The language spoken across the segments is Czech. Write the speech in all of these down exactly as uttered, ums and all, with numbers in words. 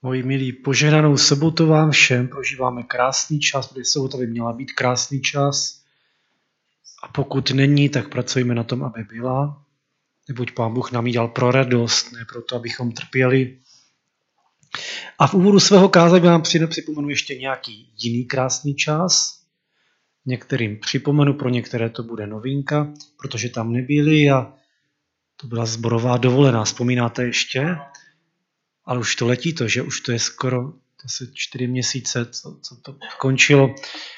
Moji milí, požehnanou sobotu vám všem, prožíváme krásný čas, protože sobota by měla být krásný čas. A pokud není, tak pracujeme na tom, aby byla. Neboť Pán Bůh nám ji dal pro radost, ne proto, abychom trpěli. A v úvodu svého kázání vám připomenu ještě nějaký jiný krásný čas. Některým připomenu, pro některé to bude novinka, protože tam nebyli a to byla sborová dovolená. Vzpomínáte ještě? Ale už to letí to, že už to je skoro asi čtyři měsíce, co, co to končilo.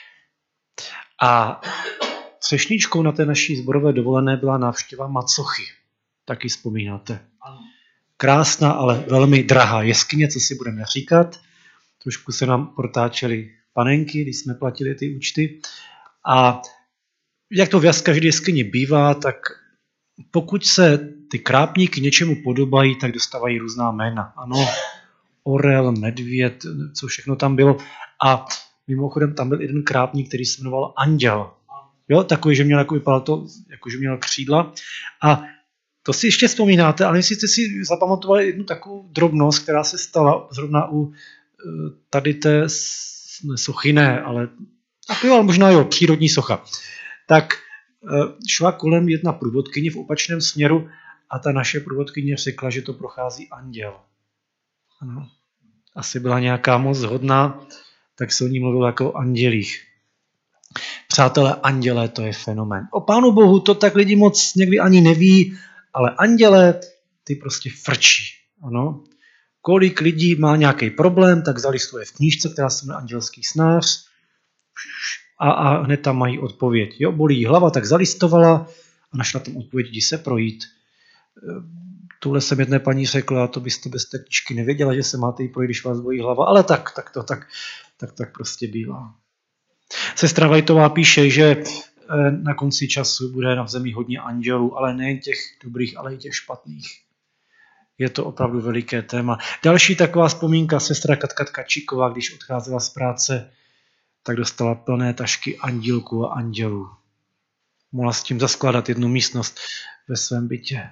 A třešničkou na té naší sborové dovolené byla návštěva Macochy. Taky vzpomínáte. Krásná, ale velmi drahá jeskyně, co si budeme říkat. Trošku se nám protáčely panenky, když jsme platili ty účty. A jak to v každé jeskyni bývá, tak pokud se ty krápníky něčemu podobají, tak dostávají různá jména. Ano, orel, medvěd, co všechno tam bylo. A mimochodem tam byl jeden krápník, který se jmenoval Anděl. Jo, takový, že měl, jako vypadalo to, jako že měl křídla. A to si ještě vzpomínáte, ale jestli jste si zapamatovali jednu takovou drobnost, která se stala zrovna u tady té ne, sochy, ne, ale, jo, ale možná jo, přírodní socha. Tak šla kolem jedna průvodkyně v opačném směru a ta naše průvodkyně řekla, že to prochází anděl. Ano. Asi byla nějaká moc hodná, tak se o ní mluvilo jako o andělích. Přátelé, andělé, to je fenomén. O Pánu Bohu to tak lidi moc někdy ani neví, ale andělé, ty prostě frčí. Ano. Kolik lidí má nějaký problém, tak zalistuje v knížce, která se jmenuje Andělský snář, a, a hned tam mají odpověď. Jo, bolí jí hlava, tak zalistovala a našla tam odpověď, jdi se projít. Tuhle jsem jedné paní řekla, to byste bez té knížky nevěděla, že se máte jí projít, když vás bolí hlava, ale tak, tak to tak, tak, tak prostě bývá. Sestra Vajtová píše, že na konci času bude na zemi hodně andělů, ale nejen těch dobrých, ale i těch špatných. Je to opravdu veliké téma. Další taková vzpomínka, sestra Katka Tkačíková, když odcházela z práce, tak dostala plné tašky andílků a andělů. Mohla s tím zaskládat jednu místnost ve svém bytě.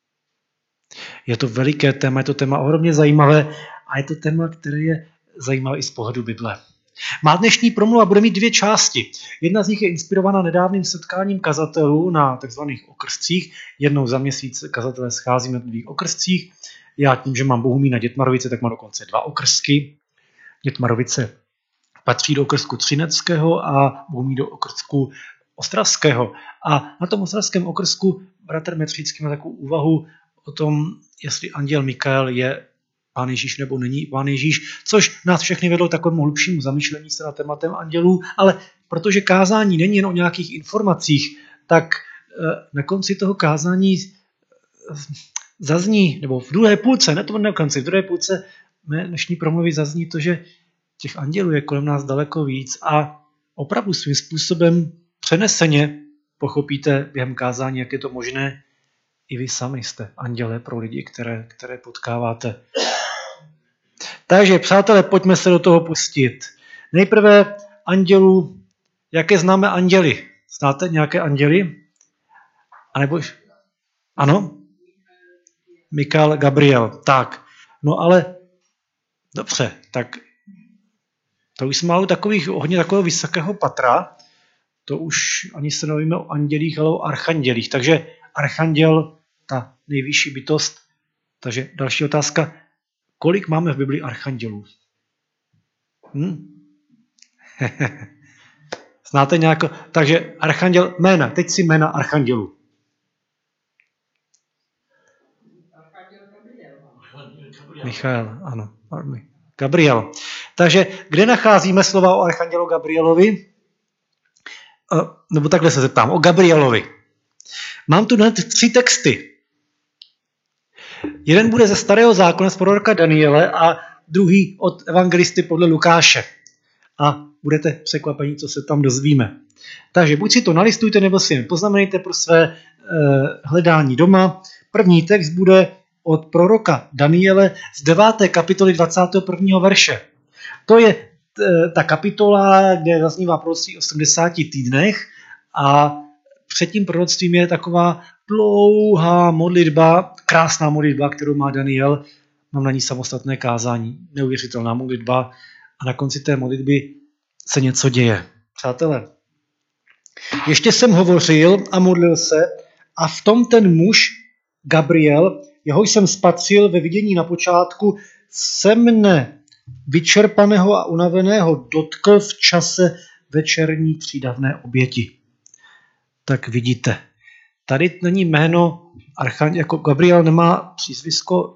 Je to veliké téma, je to téma ohromně zajímavé a je to téma, které je zajímavé i z pohledu Bible. Má dnešní promluva bude mít dvě části. Jedna z nich je inspirovaná nedávným setkáním kazatelů na tzv. Okrscích. Jednou za měsíc kazatelé schází na tvých okrscích. Já tím, že mám Bohumína Dětmarovice, tak mám dokonce dva okrsky. Dětmarovice patří do okrsku Třineckého a Bohumín do okrsku Ostravského. A na tom ostravském okrsku bratr Metřícký má takovou úvahu o tom, jestli anděl Mikael je Pán Ježíš nebo není Pán Ježíš, což nás všechny vedlo k takovému hlubšímu zamýšlení se nad tématem andělů, ale protože kázání není jen o nějakých informacích, tak na konci toho kázání zazní, nebo v druhé půlce, ne to na konci, v druhé půlce mé dnešní promluvy zazní to, že těch andělů je kolem nás daleko víc a opravdu svým způsobem přeneseně pochopíte během kázání, jak je to možné. I vy sami jste andělé pro lidi, které, které potkáváte. Takže, přátelé, pojďme se do toho pustit. Nejprve andělů, jaké známe anděly? Znáte nějaké anděly? A nebo... Ano? Mikael, Gabriel. Tak, no ale dobře, tak to už jsme u takových, hodně takového vysokého patra, to už ani se nevíme o andělích, ale o archandělích. Takže archanděl, ta nejvyšší bytost. Takže další otázka, kolik máme v Biblii archandělů? Hm? Znáte nějakou? Takže archanděl, jména, teď si jména archandělů. Michael, ano, Gabriel. Takže kde nacházíme slova o archandělu Gabrielovi? Nebo takhle se zeptám, o Gabrielovi. Mám tu hned tři texty. Jeden bude ze Starého zákona z proroka Daniele a druhý od evangelisty podle Lukáše. A budete překvapení, co se tam dozvíme. Takže buď si to nalistujte, nebo si jen poznamenejte pro své eh, hledání doma. První text bude od proroka Daniele z deváté kapitoly dvacátého prvního verše. To je t, ta kapitola, kde zaznívá proroctví o sedmdesáti týdnech a před tím proroctvím je taková dlouhá modlitba, krásná modlitba, kterou má Daniel mám na ní samostatné kázání, neuvěřitelná modlitba a na konci té modlitby se něco děje. Přátelé, ještě jsem hovořil a modlil se a v tom ten muž, Gabriel, jeho jsem spatřil ve vidění na počátku, se mne vyčerpaného a unaveného dotkl v čase večerní přídavné oběti. Tak vidíte, tady není jméno Archanděl, jako Gabriel nemá přízvisko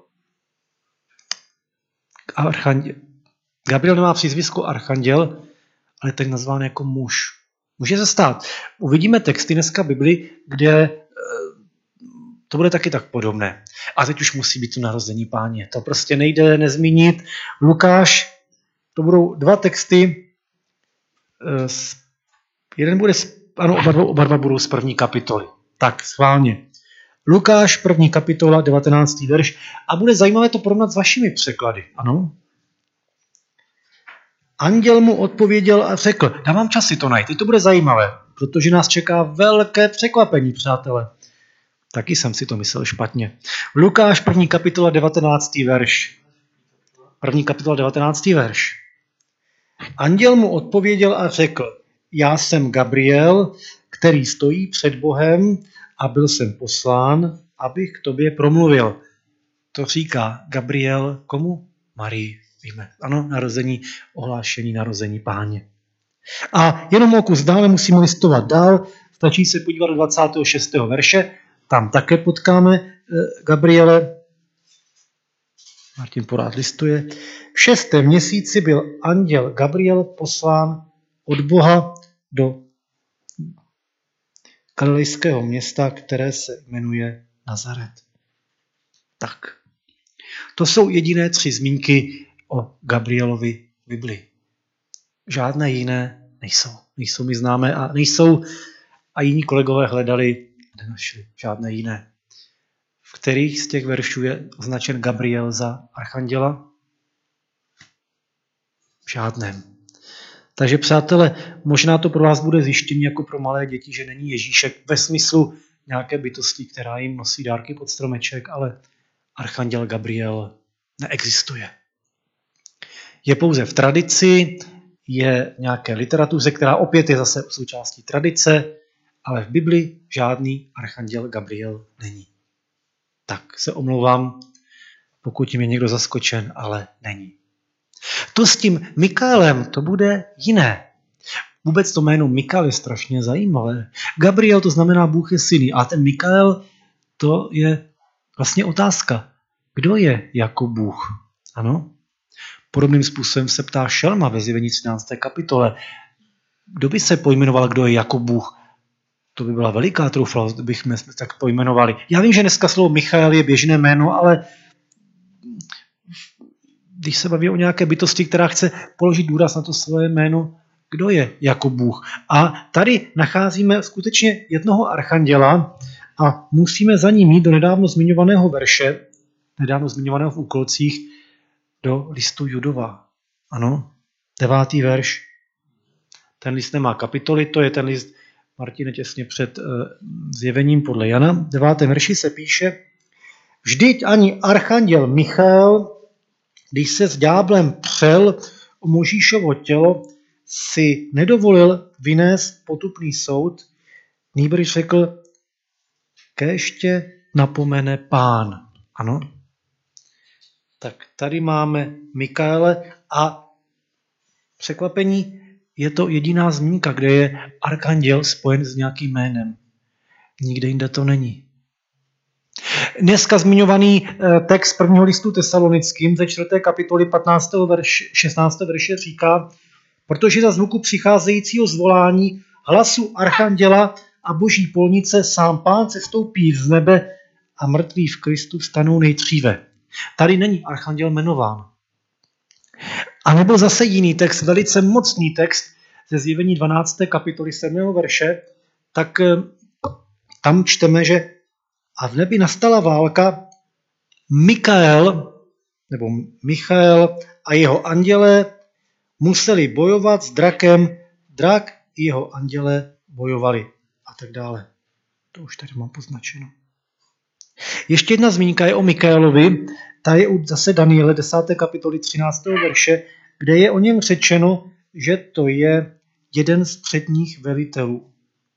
Archanděl. Gabriel nemá přízvisko Archanděl, ale tak nazván jako muž. Může se stát. Uvidíme texty dneska v Bibli, kde to bude taky tak podobné. A teď už musí být to narození Páně. To prostě nejde nezmínit. Lukáš, to budou dva texty. Jeden bude, ano, oba dva, oba dva budou z první kapitoly. Tak, schválně. Lukáš, první kapitola, devatenáctý verš. A bude zajímavé to porovnat s vašimi překlady. Ano? Anděl mu odpověděl a řekl, dávám čas si to najít, teď to bude zajímavé, protože nás čeká velké překvapení, přátelé. Taky jsem si to myslel špatně. Lukáš, první kapitola, devatenáctý verš. První kapitola, devatenáctý verš. Anděl mu odpověděl a řekl, já jsem Gabriel, který stojí před Bohem a byl jsem poslán, abych k tobě promluvil. To říká Gabriel komu? Marii. Víme. Ano, narození, ohlášení narození Páně. A jenom o kus dále musíme listovat dál. Stačí se podívat do dvacátého šestého verše. Tam také potkáme Gabriele. Martin porád listuje. V šestém měsíci byl anděl Gabriel poslán od Boha do galilejského města, které se jmenuje Nazaret. Tak. To jsou jediné tři zmínky o Gabrielovi v Bibli. Žádné jiné nejsou. Nejsou mi známé a nejsou a jiní kolegové hledali, nenašli žádné jiné. V kterých z těch veršů je označen Gabriel za archanděla? V žádném. Takže přátelé, možná to pro vás bude zjištění jako pro malé děti, že není Ježíšek ve smyslu nějaké bytosti, která jim nosí dárky pod stromeček, ale archanděl Gabriel neexistuje. Je pouze v tradici, je nějaké literatuře, která opět je zase součástí tradice, ale v Bibli žádný archanděl Gabriel není. Tak se omlouvám, pokud tím je někdo zaskočen, ale není. To s tím Mikaelem, to bude jiné. Vůbec to jméno Mikael je strašně zajímavé. Gabriel to znamená Bůh je syný a ten Mikael to je vlastně otázka. Kdo je jako Bůh? Ano? Podobným způsobem se ptá Šelma ve Zjevení třinácté kapitole. Kdo by se pojmenoval, kdo je jako Bůh? To by byla veliká troufalost, kdybychom se tak pojmenovali. Já vím, že dneska slovo Michael je běžné jméno, ale když se baví o nějaké bytosti, která chce položit důraz na to svoje jméno, kdo je jako Bůh? A tady nacházíme skutečně jednoho archanděla a musíme za ním jít do nedávno zmiňovaného verše, nedávno zmiňovaného v úkolcích, do listu Judova. Ano, devátý verš. Ten list nemá kapitoly, to je ten list, Martine, těsně před uh, zjevením podle Jana. V devátém verši se píše, vždyť ani archanděl Michael, když se s ďáblem přel o Možíšovo tělo, si nedovolil vynést potupný soud, nýbrž řekl, kéště napomene Pán. Ano? Tak tady máme Mikaele a překvapení, je to jediná zmínka, kde je archanděl spojen s nějakým jménem. Nikde jinde to není. Dneska zmiňovaný text prvního listu Tesalonickým ze čtvrté kapitoly patnáctého verše, šestnáctého verše říká, protože za zvuku přicházejícího zvolání hlasu archanděla a boží polnice sám Pán sestoupí z nebe a mrtví v Kristu vstanou nejdříve. Tady není archanděl jmenován. A nebo zase jiný text, velice mocný text ze Zjevení dvanácté kapitoly sedmého verše, tak tam čteme, že a v nebi nastala válka, Mikael, nebo Michael a jeho andělé museli bojovat s drakem, drak i jeho andělé bojovali a tak dále. To už tady mám poznačeno. Ještě jedna zmínka je o Mikaelovi. ta je u zase Daniele desáté kapitoly třináctého verše, kde je o něm řečeno, že to je jeden z předních velitelů.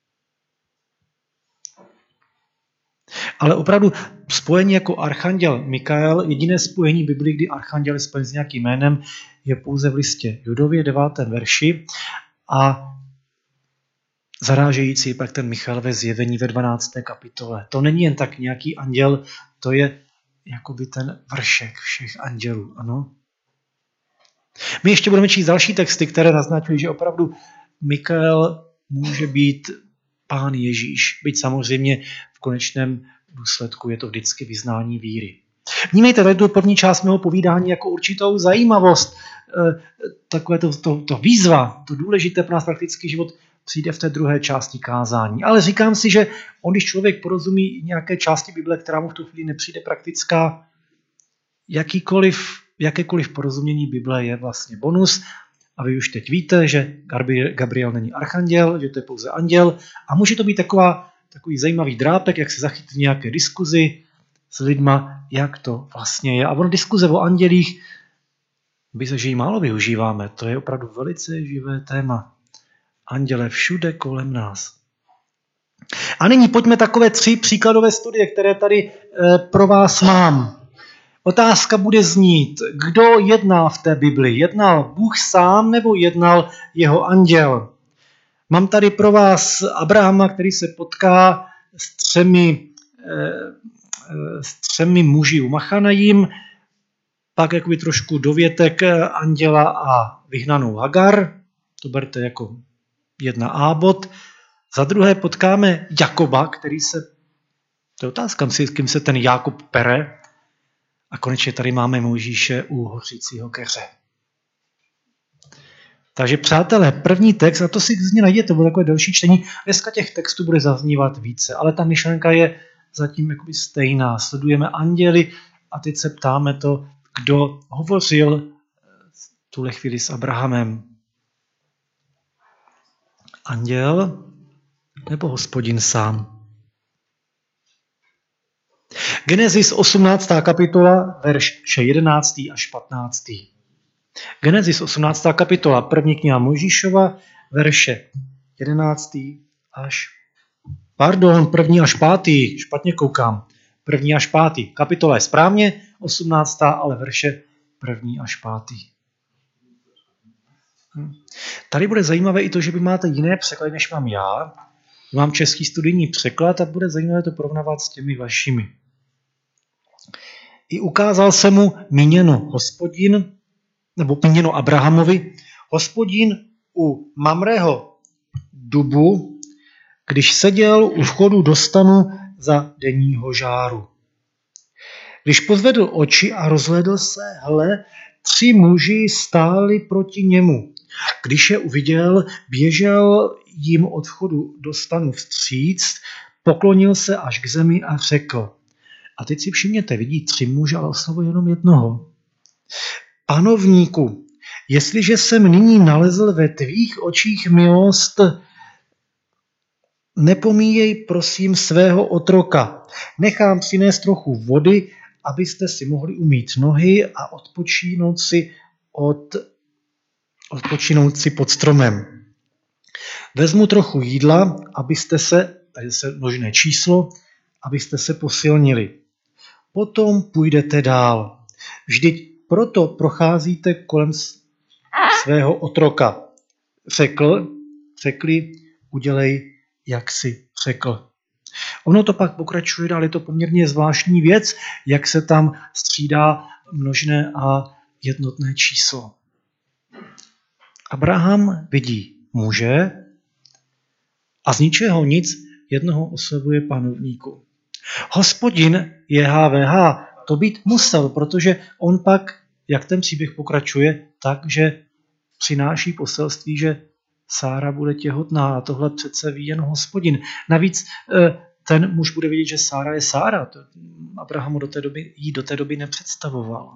Ale opravdu spojení jako archanděl Mikael, jediné spojení Biblii, kdy archanděl je spojen s nějakým jménem, je pouze v listě Judově devátém verši a zarážející pak ten Michael ve zjevení ve dvanácté kapitole. To není jen tak nějaký anděl, to je jakoby ten vršek všech andělů. Ano? My ještě budeme číst další texty, které naznačují, že opravdu Mikael může být Pán Ježíš. Byť samozřejmě v konečném důsledku je to vždycky vyznání víry. Vnímejte tady tu první část mého povídání jako určitou zajímavost. Takové to, to, to výzva, to důležité pro nás praktický život přijde v té druhé části kázání. Ale říkám si, že on, když člověk porozumí nějaké části Bible, která mu v tu chvíli nepřijde praktická, jakýkoliv, jakékoliv porozumění Bible je vlastně bonus. A vy už teď víte, že Gabriel není archanděl, že to je pouze anděl a může to být taková, takový zajímavý drápek, jak se zachytit v nějaké diskuzi s lidma, jak to vlastně je. A ono diskuze o andělích, by se, že ji málo využíváme, to je opravdu velice živé téma. Anděle všude kolem nás. A nyní pojďme takové tři příkladové studie, které tady e, pro vás mám. Otázka bude znít, kdo jednal v té Bibli? Jednal Bůh sám nebo jednal jeho anděl? Mám tady pro vás Abrahama, který se potká s třemi, e, s třemi muži u Machanajím, pak jakoby trošku dovětek anděla a vyhnanou Hagar, to berte jako jedna A bod. Za druhé potkáme Jakoba, který se, to je otázka, s kým se ten Jákob pere. A konečně tady máme Mojžíše u hořícího keře. Takže přátelé, první text, a to si z něj najděte, to bude takové delší čtení, dneska těch textů bude zaznívat více, ale ta myšlenka je zatím jakoby stejná. Sledujeme anděly a teď se ptáme to, kdo hovořil v tuhle chvíli s Abrahamem. Anděl nebo Hospodin sám? Genesis osmnáctá kapitola, verš jedenáctý až patnáctý. Genesis osmnáctá kapitola, první kniha Mojžíšova, verše jedenáctý až, pardon, první až pátý, špatně koukám, první až pátý. Kapitola je správně osmnáctá, ale verše první až pátý. Hm. Tady bude zajímavé i to, že vy máte jiné překlady, než mám já. Mám český studijní překlad a bude zajímavé to porovnávat s těmi vašimi. I ukázal se mu míněno Hospodin, nebo míněno Abrahamovi, Hospodin u Mamreho dubu, když seděl u vchodu do stanu za denního žáru. Když pozvedl oči a rozhlédl se, hle, tři muži stáli proti němu. Když je uviděl, běžel jim od vchodu do stanu vstříc, poklonil se až k zemi a řekl. A teď si všimněte, vidí tři muže, ale oslovuje jenom jednoho. Panovníku, jestliže jsem nyní nalezl ve tvých očích milost, nepomíjej prosím svého otroka. Nechám přinést trochu vody, abyste si mohli umýt nohy a odpočínout si, od, odpočínout si pod stromem. Vezmu trochu jídla, abyste se, tady se množné číslo, abyste se posilnili. Potom půjdete dál. Vždyť proto procházíte kolem svého otroka. Řekl, řekli, udělej, jak si řekl. Ono to pak pokračuje, ale je to poměrně zvláštní věc, jak se tam střídá množné a jednotné číslo. Abraham vidí muže a z ničeho nic jednoho oslovuje panovníku. Hospodin je H V H, to být musel, protože on pak, jak ten příběh pokračuje, takže přináší poselství, že Sára bude těhotná a tohle přece ví jen Hospodin. Navíc ten muž bude vědět, že Sára je Sára. To Abraham do té doby, jí do té doby nepředstavoval.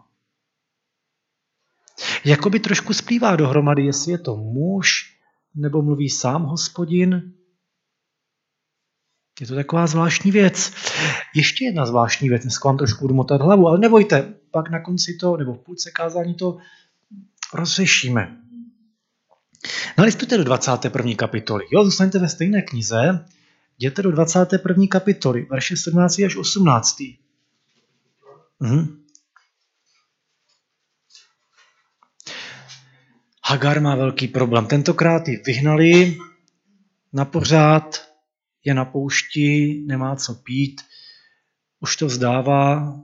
Jakoby trošku splývá dohromady, jestli je to muž, nebo mluví sám Hospodin. Je to taková zvláštní věc. Ještě jedna zvláštní věc, dneska vám trošku budu motat hlavu, ale nebojte, pak na konci to, nebo v půlce kázání to rozřešíme. Nalistujte do dvacáté první kapitoly. Jo, zůstaňte ve stejné knize, jděte do dvacáté první kapitoly, verše sedmnáct až osmnáct. Mhm. Hagar má velký problém. Tentokrát ji vyhnali na pořád, je na poušti, nemá co pít, už to vzdává.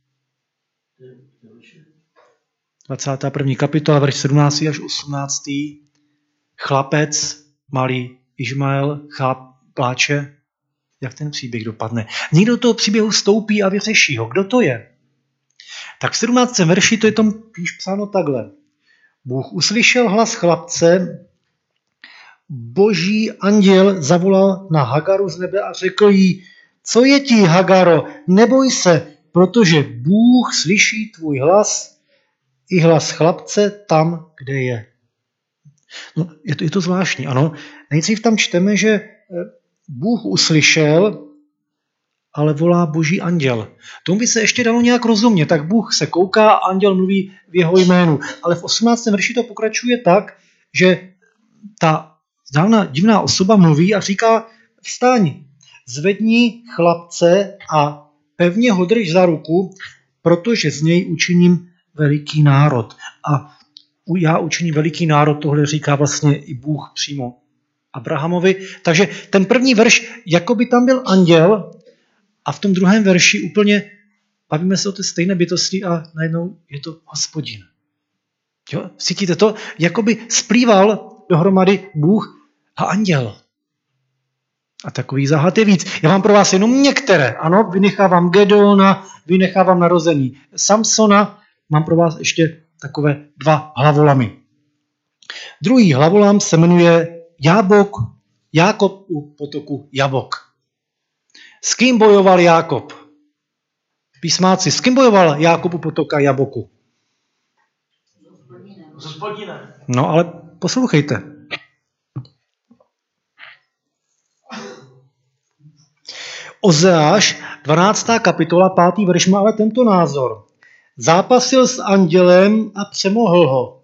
dvacátá první kapitola, verš sedmnáct až osmnáct. Chlapec, malý Išmael, chlap, pláče. Jak ten příběh dopadne? Někdo do toho příběhu vstoupí a vyřeší ho. Kdo to je? Tak v sedmnáctém verši to je tam píš psáno takhle. Bůh uslyšel hlas chlapce, boží anděl zavolal na Hagaru z nebe a řekl jí, co je ti, Hagaro, neboj se, protože Bůh slyší tvůj hlas i hlas chlapce tam, kde je. No, je, to, je to zvláštní, ano. Nejdřív tam čteme, že Bůh uslyšel, ale volá boží anděl. Tomu by se ještě dalo nějak rozumět. Tak Bůh se kouká a anděl mluví v jeho jménu. Ale v osmnáctém verši to pokračuje tak, že ta zdálná divná osoba mluví a říká, vstaň, zvedni chlapce a pevně ho drž za ruku, protože z něj učiním veliký národ. A já učiním veliký národ, tohle říká vlastně i Bůh přímo Abrahamovi. Takže ten první verš, jako by tam byl anděl, a v tom druhém verši úplně bavíme se o té stejné bytosti a najednou je to Hospodin. Jo? Cítíte to? Jakoby splýval dohromady Bůh a anděl. A takový záhad je víc. Já mám pro vás jenom některé. Ano, vynechávám Gedeona, vynechávám narození Samsona. Mám pro vás ještě takové dva hlavolamy. Druhý hlavolam se jmenuje Jábok, Jákob u potoku Jabok. S kým bojoval Jákob? Písmáci, s kým bojoval Jákob u potoka Jaboku? S Hospodinem. No ale poslouchejte. Ozeáš, dvanáctá kapitola, pátý verš má ale tento názor. Zápasil s andělem a přemohl ho.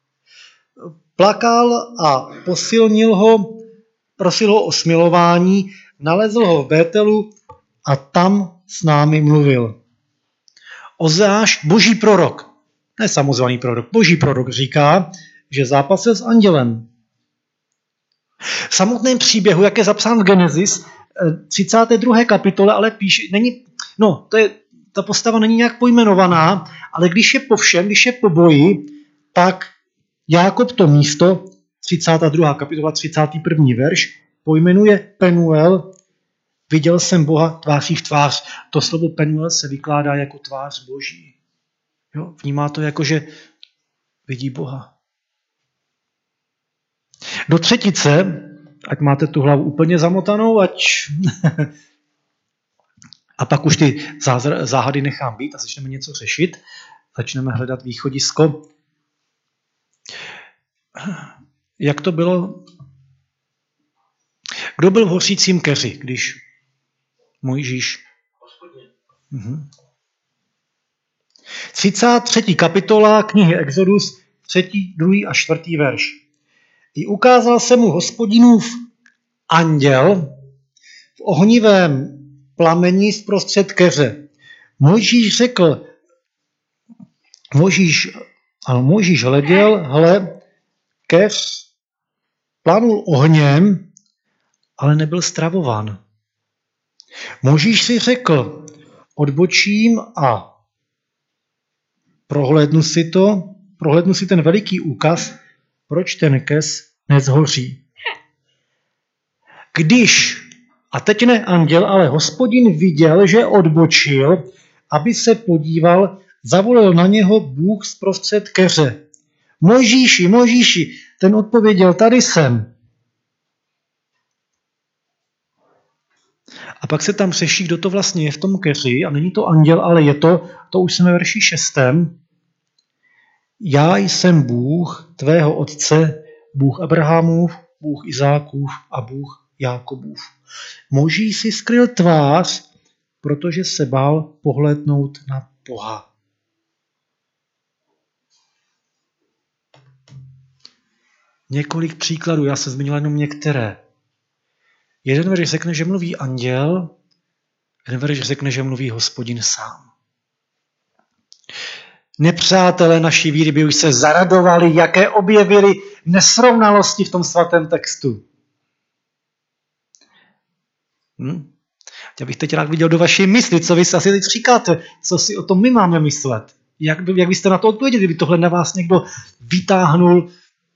Plakal a posilnil ho, prosil ho o smilování, nalezl ho v Bételu a tam s námi mluvil. Ozeáš, boží prorok, ne samozvaný prorok, boží prorok říká, že zápasil s andělem. V samotném příběhu, jak je zapsán v Genesis, třicáté druhé kapitole, ale píše, není, no, to je, ta postava není nějak pojmenovaná, ale když je po všem, když je po boji, tak Jákob to místo, třicátá druhá kapitola, třicátý první verš, pojmenuje Penuel, viděl jsem Boha tváří v tvář. To slovo Penuel se vykládá jako tvář Boží. Jo? Vnímá to jako, že vidí Boha. Do třetice, ať máte tu hlavu úplně zamotanou, ať... a pak už ty záhady nechám být a začneme něco řešit. Začneme hledat východisko. Jak to bylo? Kdo byl v hořícím keři, když Mojžíš? Mhm. třicátá třetí kapitola knihy Exodus, třetí, druhý a čtvrtý verš. I ukázal se mu Hospodinův anděl v ohnivém plameni zprostřed keře. Mojžíš řekl, Mojžíš, ano, Mojžíš hleděl, hle, keř planul ohněm, ale nebyl stravován. Mojžíš si řekl, odbočím a prohlédnu si to, prohlédnu si ten veliký úkaz, proč ten keř nezhoří. Když, a teď ne anděl, ale Hospodin viděl, že odbočil, aby se podíval, zavolal na něho Bůh zprostřed keře. Mojžíši, Mojžíši, ten odpověděl, tady jsem. A pak se tam řeší, kdo to vlastně je v tom keři, a není to anděl, ale je to, to už jsme ve verši šestém. Já jsem Bůh tvého otce, Bůh Abrahamův, Bůh Izákův a Bůh Jákobův. Moží si skryl tvář, protože se bál pohlédnout na Boha. Několik příkladů, já jsem zmínil jenom některé. Jeden verš řekne, že mluví anděl, jeden verš řekne, že mluví Hospodin sám. Nepřátelé naší víry by už se zaradovali, jaké objevili nesrovnalosti v tom svatém textu. Hm? Já bych teď rád viděl do vaší mysli, co vy si asi teď říkáte, co si o tom my máme myslet. Jak, by, jak byste na to odpověděli, kdyby tohle na vás někdo vytáhnul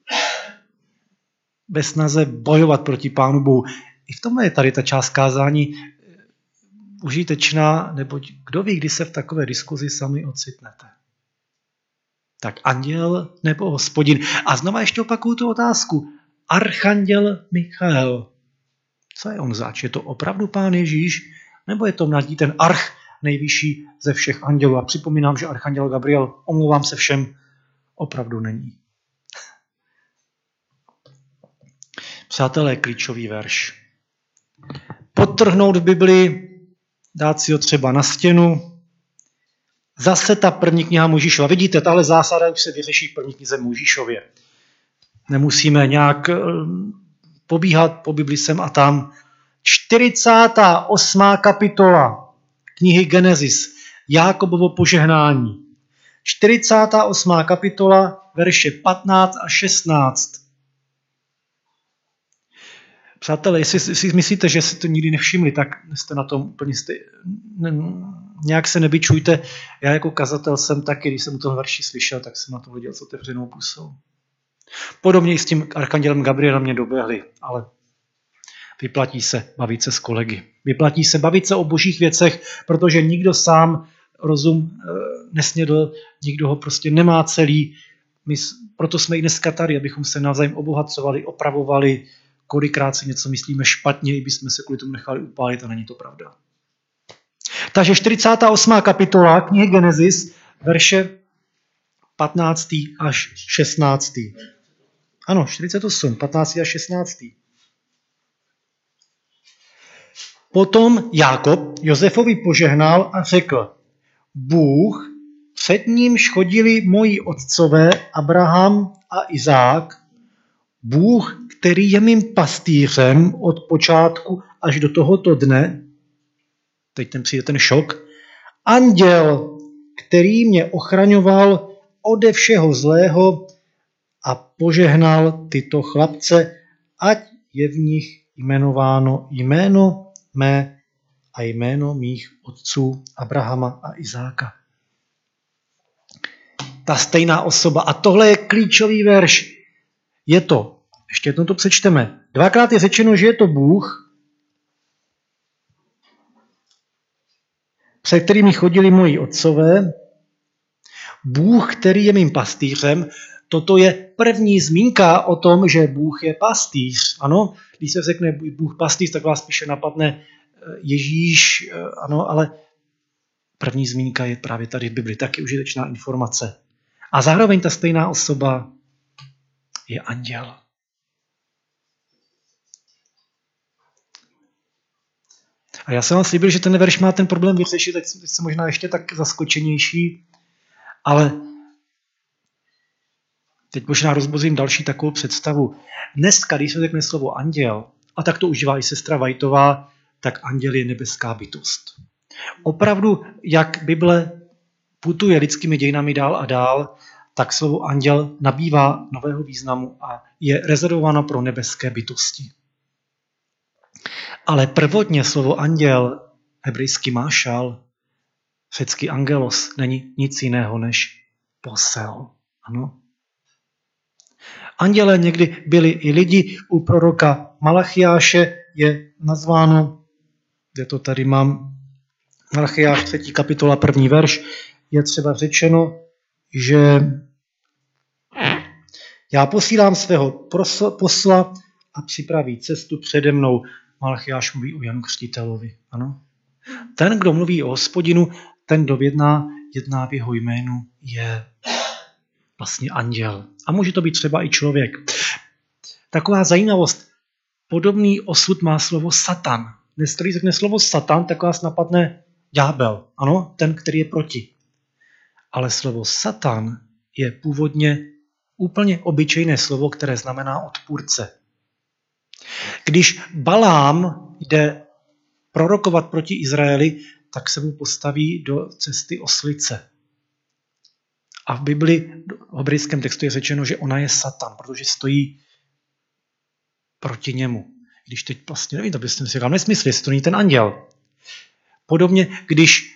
ve snaze bojovat proti Pánu Bohu. I v tomhle je tady ta část kázání užitečná, neboť kdo ví, kdy se v takové diskuzi sami ocitnete. Tak anděl nebo Hospodin. A znova ještě opakuju tu otázku. Archanděl Michael. Co je on zač? Je to opravdu Pán Ježíš? Nebo je to mladý ten arch nejvyšší ze všech andělů? A připomínám, že archanděl Gabriel, omlouvám se všem, opravdu není. Přátelé, klíčový verš. Podtrhnout v Biblii, dát si ho třeba na stěnu. Zase ta první kniha Mojžíšova. Vidíte, tahle zásada už se vyřeší v první knize Mojžíšově. Nemusíme nějak pobíhat po Bibli sem a tam. čtyřicátá osmá kapitola knihy Genesis, Jákobovo požehnání. čtyřicátá osmá kapitola, verše patnáct a šestnáct. Přátelé, jestli si myslíte, že si to nikdy nevšimli, tak jste na tom úplně jste, ne, nějak se nebyčujte. Já jako kazatel jsem taky, když jsem u toho verši slyšel, tak jsem na to viděl s otevřenou pusou. Podobně i s tím archandělem Gabrielem mě doběhli, ale vyplatí se bavit se s kolegy. Vyplatí se bavit se o božích věcech, protože nikdo sám rozum nesnědl, nikdo ho prostě nemá celý. My, proto jsme i dneska tady, abychom se navzájem obohacovali, opravovali. Kolikrát si něco myslíme špatně, i bychom se kvůli tomu nechali upálit a není to pravda. Takže čtyřicátá osmá kapitola knihy Genesis, verše patnáctý až šestnáctý. Ano, čtyřicet osm, patnáctý až šestnáctý. Potom Jákob Josefovi požehnal a řekl: Bůh, před nímž chodili moji otcové Abraham a Izák, Bůh, který je mým pastýřem od počátku až do tohoto dne, teď ten přijde ten šok, anděl, který mě ochraňoval ode všeho zlého a požehnal tyto chlapce, ať je v nich jmenováno jméno mé a jméno mých otců Abrahama a Izáka. Ta stejná osoba. A tohle je klíčový verš. Je to, ještě jednou to přečteme, dvakrát je řečeno, že je to Bůh, před kterými chodili moji otcové, Bůh, který je mým pastýřem. Toto je první zmínka o tom, že Bůh je pastýř. Ano, když se řekne Bůh pastýř, tak vás spíše napadne Ježíš, ano, ale první zmínka je právě tady v Bibli, taky užitečná informace. A zároveň ta stejná osoba je anděl. A já jsem vám slíbil, že ten verš má ten problém vyřešit, teď jsem možná ještě tak zaskočenější, ale teď možná rozbozím další takovou představu. Dneska, když se řekne slovo anděl, a tak to užívá i sestra Vajtová, tak anděl je nebeská bytost. Opravdu, jak Bible putuje lidskými dějinami dál a dál, tak slovo anděl nabývá nového významu a je rezervováno pro nebeské bytosti. Ale prvotně slovo anděl, hebrejský mášal, řecký angelos, není nic jiného než posel. Ano. Andělé někdy byli i lidi. U proroka Malachiáše je nazváno, kde to tady mám, Malachiáš třetí kapitola první verš, je třeba řečeno, že já posílám svého posla a připraví cestu přede mnou. Malachiáš mluví o Janu Křtitelovi. Ano? Ten, kdo mluví o Hospodinu, ten, kdo jedná, jedná v jeho jménu, je vlastně anděl. A může to být třeba i člověk. Taková zajímavost. podobný osud má slovo Satan. Dnes, když řekne slovo Satan, tak vás napadne ďábel. Ano, ten, který je proti. Ale slovo Satan je původně úplně obyčejné slovo, které znamená odpůrce. Když Balám jde prorokovat proti Izraeli, tak se mu postaví do cesty oslice. A v Bibli, v hebrejském textu je řečeno, že ona je Satan, protože stojí proti němu. Když teď vlastně nevím, to byste si říkal, nesmysl, jestli to není ten anděl. Podobně, když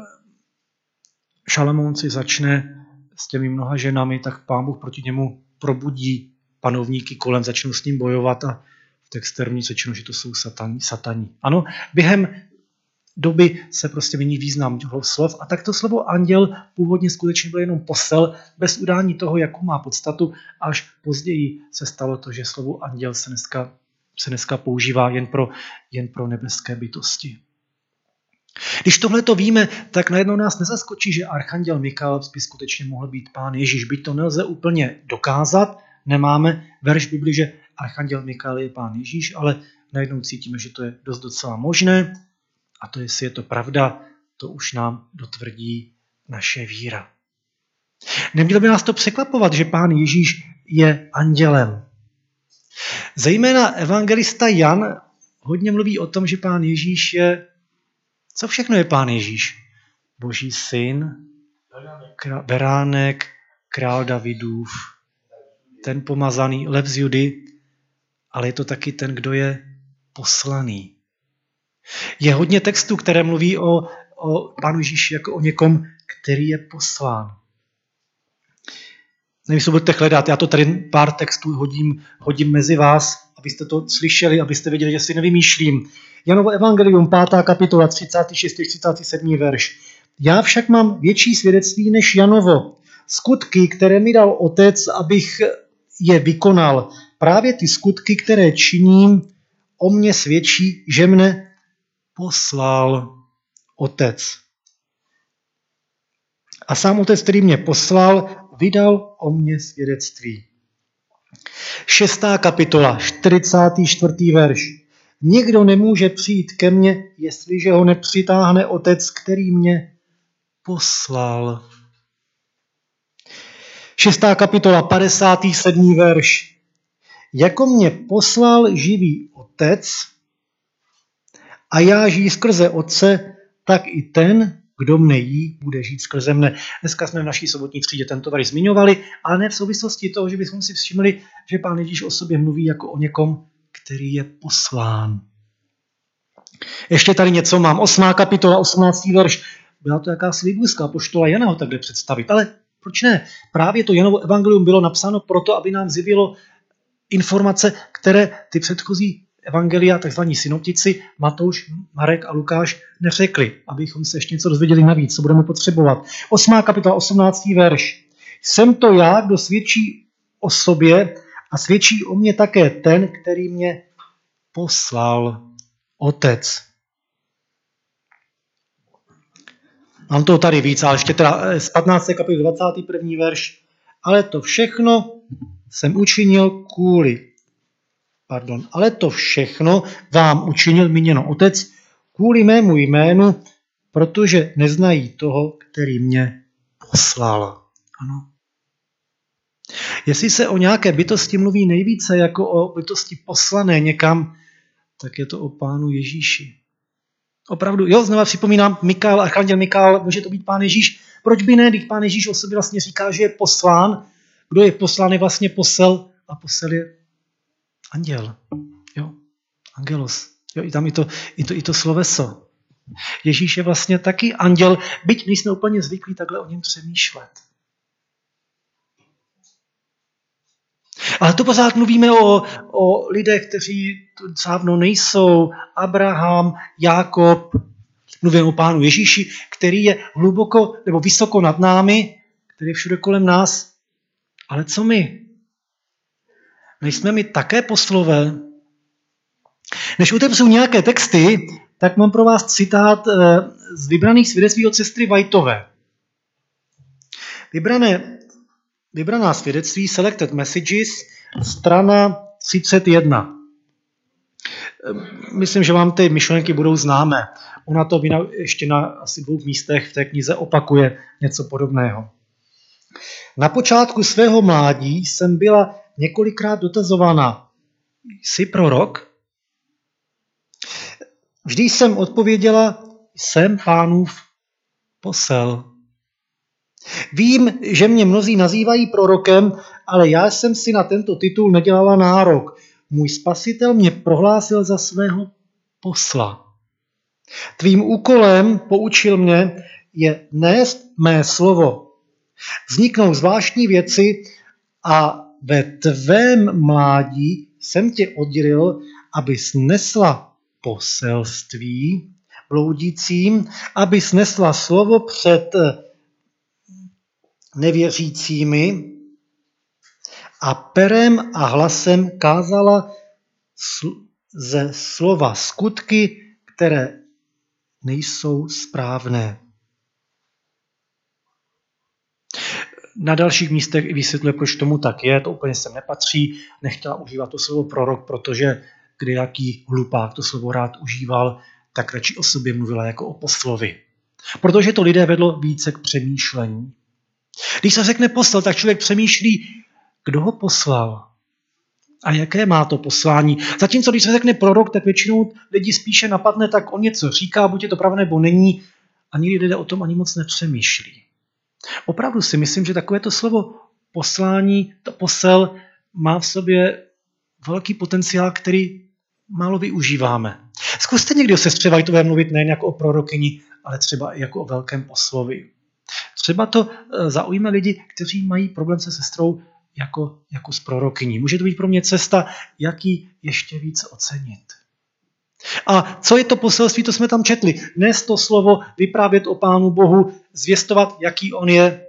Šalamoun si začne s těmi mnoha ženami, tak Pán Bůh proti němu probudí panovníky kolem, začnou s ním bojovat a v textu rovněž řečeno, že to jsou sataní, sataní. Ano, během doby se prostě mění význam těchto slov a tak to slovo anděl původně skutečně byl jenom posel, bez udání toho, jakou má podstatu, až později se stalo to, že slovo anděl se dneska, se dneska používá jen pro, jen pro nebeské bytosti. Když tohle to víme, tak najednou nás nezaskočí, že archanděl Mikael by skutečně mohl být Pán Ježíš. Byť to nelze úplně dokázat, nemáme verš Bibli, že archanděl Mikael je Pán Ježíš, ale najednou cítíme, že to je dost docela možné. A to, jestli je to pravda, to už nám dotvrdí naše víra. Nemělo by nás to překvapovat, že Pán Ježíš je andělem. Zejména evangelista Jan hodně mluví o tom, že Pán Ježíš je... Co všechno je Pán Ježíš? Boží syn, král, beránek, král Davidův, ten pomazaný, lev z Judy, ale je to taky ten, kdo je poslaný. Je hodně textů, které mluví o, o Pánu Ježíši jako o někom, který je poslán. Nevím, jestli budete hledat, já to tady pár textů hodím, hodím mezi vás, abyste to slyšeli, abyste věděli, že si nevymýšlím. Janovo evangelium, pátá kapitola, třicátý šestý třicátý sedmý verš. Já však mám větší svědectví než Janovo. Skutky, které mi dal Otec, abych je vykonal. Právě ty skutky, které činím, o mně svědčí, že mne poslal Otec. A sám Otec, který mě poslal, vydal o mně svědectví. Šestá kapitola, čtyřicátý čtvrtý verš. Nikdo nemůže přijít ke mně, jestliže ho nepřitáhne Otec, který mě poslal. Šestá kapitola, padesátý sedmý verš. Jako mě poslal živý Otec a já žiji skrze Otce, tak i ten, kdo mne jí, bude žít skrze mne. Dneska jsme v naší sobotní třídě tento verš zmiňovali, ale ne v souvislosti toho, že bychom si všimli, že Pán Ježíš o sobě mluví jako o někom, který je poslán. Ještě tady něco mám. Osmá kapitola, osmnáctý verš. Byla to jakási libůzka, apoštola Jana ho takhle představit. Ale proč ne? Právě to Janovo evangelium bylo napsáno proto, aby nám zjevilo informace, které ty předchozí evangelia, takzvaní synoptici, Matouš, Marek a Lukáš neřekli, abychom se ještě něco dozvěděli navíc, co budeme potřebovat. Osmá kapitola, osmnáctý verš. Jsem to já, kdo svědčí o sobě a svědčí o mně také ten, který mě poslal Otec. Mám to tady víc, ale ještě teda z patnácté kapitoly dvacátý první verš. Ale to všechno jsem učinil kvůli. Pardon, ale to všechno vám učinil míněno Otec kvůli mému jménu, protože neznají toho, který mě poslal. Ano. Jestli se o nějaké bytosti mluví nejvíce jako o bytosti poslané někam, tak je to o Pánu Ježíši. Opravdu, jo, znova připomínám, Mikael, archanděl Mikael, může to být Pán Ježíš. Proč by ne, když Pán Ježíš o sobě vlastně říká, že je poslán? Kdo je poslán, je vlastně posel a posel je anděl. Jo, angelos. Jo, i tam i to, i to, i to sloveso. Ježíš je vlastně taky anděl, byť nejsme úplně zvyklí takhle o něm přemýšlet. Ale to pořád mluvíme o, o lidech, kteří dávno nejsou. Abraham, Jákob, mluvíme o Pánu Ježíši, který je hluboko nebo vysoko nad námi, který je všude kolem nás. Ale co my? Nejsme my také poslové? Než otevřu nějaké texty, tak mám pro vás citát z vybraných svědectví od sestry Whiteové. Vybrané Vybraná svědectví, Selected Messages, strana třicet jedna. Myslím, že vám ty myšlenky budou známé. Ona to ještě na asi dvou místech v té knize opakuje něco podobného. Na počátku svého mládí jsem byla několikrát dotazována, jsi prorok? Vždy jsem odpověděla, jsem Pánův posel. Vím, že mě mnozí nazývají prorokem, ale já jsem si na tento titul nedělala nárok. Můj spasitel mě prohlásil za svého posla. Tvým úkolem, poučil mě, je nést mé slovo. Vzniknou zvláštní věci a ve tvém mládí jsem tě oddělil, abys nesla poselství bloudícím, abys nesla slovo před nevěřícími a perem a hlasem kázala ze slova skutky, které nejsou správné. Na dalších místech i vysvětluje, proč tomu tak je, to úplně sem nepatří. Nechtěla užívat to slovo prorok, protože kdejaký hlupák to slovo rád užíval, tak radši o sobě mluvila jako o poslovi. Protože to lidé vedlo více k přemýšlení. Když se řekne posel, tak člověk přemýšlí, kdo ho poslal a jaké má to poslání. Zatímco když se řekne prorok, tak většinou lidi spíše napadne, tak on něco říká, buď je to pravda nebo není, a nikdy lidé o tom ani moc nepřemýšlí. Opravdu si myslím, že takovéto slovo poslání, to posel, má v sobě velký potenciál, který málo využíváme. Zkuste někdy o sestře Whiteové mluvit nejen jako o prorokyni, ale třeba i jako o velkém poslovi. Třeba to zaujme lidi, kteří mají problém se sestrou jako, jako s prorokyní. Může to být pro mě cesta, jak ji ještě více ocenit. A co je to poselství, to jsme tam četli. Dnes to slovo, vyprávět o Pánu Bohu, zvěstovat, jaký on je.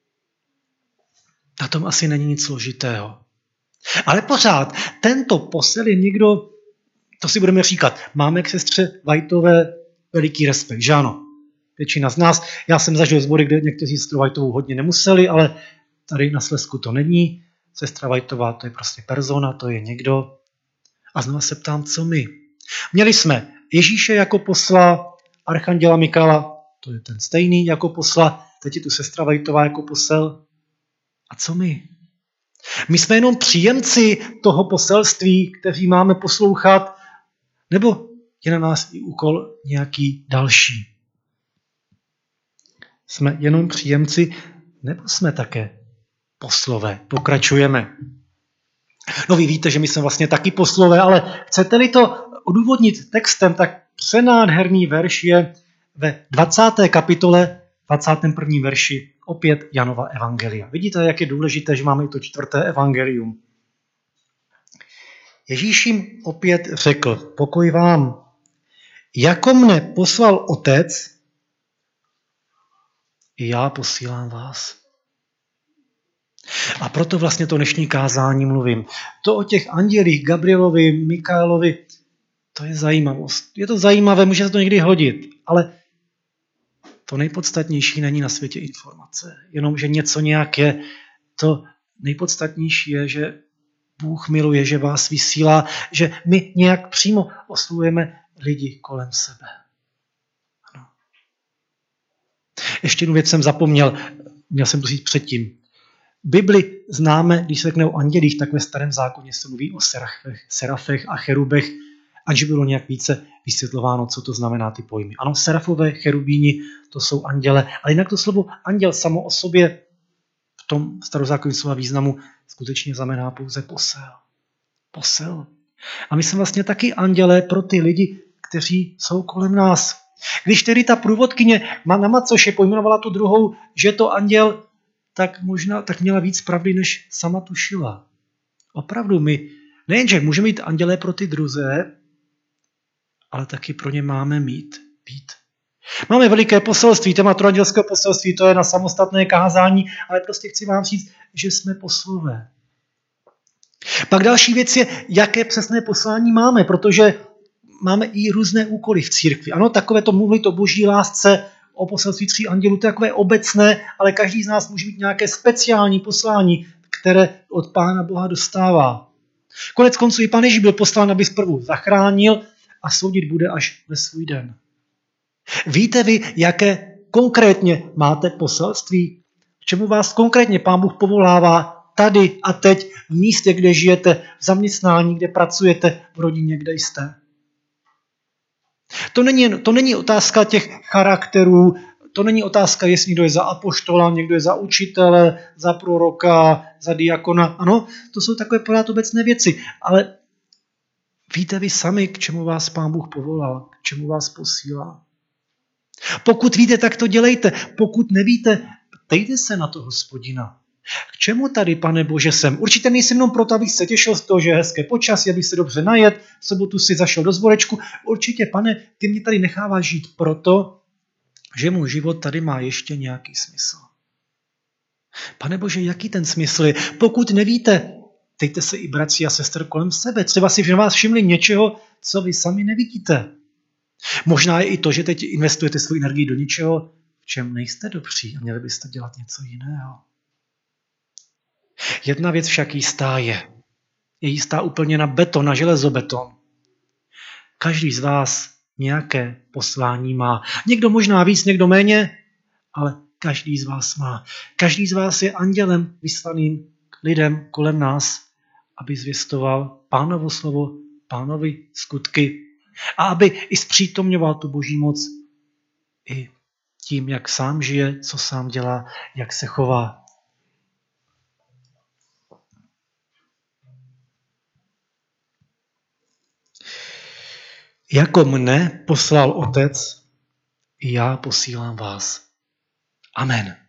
Na tom asi není nic složitého. Ale pořád, tento posel je někdo, to si budeme říkat, máme k sestře Whiteové veliký respekt, že ano? Většina z nás, já jsem zažil sbory, kde někteří sestru Whiteovou hodně nemuseli, ale tady na Slezsku to není. Sestra Whiteová, to je prostě persona, to je někdo. A znovu se ptám, co my? Měli jsme Ježíše jako posla, archanděla Mikaela, to je ten stejný jako posla, teď je tu sestra Whiteová jako posel. A co my? My jsme jenom příjemci toho poselství, kteří máme poslouchat, nebo je na nás i úkol nějaký další? Jsme jenom příjemci, nebo jsme také poslové? Pokračujeme. No vy víte, že my jsme vlastně taky poslové, ale chcete-li to odůvodnit textem, tak přenádherný verš je ve dvacáté kapitole, dvacátém prvním verši, opět Janova evangelia. Vidíte, jak je důležité, že máme i to čtvrté evangelium. Ježíš jim opět řekl, pokoj vám, jako mne poslal Otec, i já posílám vás. A proto vlastně to dnešní kázání mluvím. To o těch andělích, Gabrielovi, Mikaelovi, to je zajímavost. Je to zajímavé, může se to někdy hodit, ale to nejpodstatnější není na světě informace. Jenom, že něco nějak je. To nejpodstatnější je, že Bůh miluje, že vás vysílá, že my nějak přímo oslovujeme lidi kolem sebe. Ano. Ještě jednu věc jsem zapomněl, měl jsem to říct předtím. Bibli známe, když se řekne o andělích, tak ve Starém zákoně se mluví o serafech, serafech a cherubech, aniž bylo nějak více vysvětlováno, co to znamená ty pojmy. Ano, serafové, cherubíni, to jsou anděle, ale jinak to slovo anděl samo o sobě v tom starozákonním slova významu skutečně znamená pouze posel. Posel. A my jsme vlastně taky anděle pro ty lidi, kteří jsou kolem nás. Když tedy ta průvodkyně na macoše pojmenovala tu druhou, že to anděl, tak možná tak měla víc pravdy, než sama tušila. Opravdu my, nejenže můžeme mít andělé pro ty druze, ale taky pro ně máme mít, být. Máme veliké poselství, téma andělského poselství, to je na samostatné kázání, ale prostě chci vám říct, že jsme poslové. Pak další věc je, jaké přesné poslání máme, protože máme i různé úkoly v církvi. Ano, takové to mluvit o boží lásce, o poselství tří andělů, to je takové obecné, ale každý z nás může mít nějaké speciální poslání, které od Pána Boha dostává. Konec konců i Pán Ježíš byl poslán, aby zprvu zachránil a soudit bude až ve svůj den. Víte vy, jaké konkrétně máte poselství? K čemu vás konkrétně Pán Bůh povolává tady a teď, v místě, kde žijete, v zaměstnání, kde pracujete, v rodině, kde jste? To není, to není otázka těch charakterů, to není otázka, jestli někdo je za apoštola, někdo je za učitele, za proroka, za diakona. Ano, to jsou takové pořád obecné věci, ale víte vy sami, k čemu vás Pán Bůh povolal, k čemu vás posílá. Pokud víte, tak to dělejte. Pokud nevíte, ptejte se na to Hospodina. K čemu tady, Pane Bože, jsem? Určitě nejsem jenom proto, abych se těšil z toho, že je hezké počasí, abych se dobře najet, v sobotu si zašel do zborečku. Určitě, Pane, ty mě tady necháváš žít proto, že můj život tady má ještě nějaký smysl. Pane Bože, jaký ten smysl je? Pokud nevíte, ptejte se i bratři a sestry kolem sebe. Třeba si v vás všimli něčeho, co vy sami nevidíte. Možná je i to, že teď investujete svou energii do něčeho, v čem nejste dobří a měli byste dělat něco jiného. Jedna věc však jistá je. Je jistá úplně na beton, na železobeton. Každý z vás nějaké poslání má. Někdo možná víc, někdo méně, ale každý z vás má. Každý z vás je andělem vyslaným k lidem kolem nás, aby zvěstoval Pánovo slovo, Pánovi skutky a aby i zpřítomňoval tu boží moc i tím, jak sám žije, co sám dělá, jak se chová. Jako mne poslal Otec, i já posílám vás. Amen.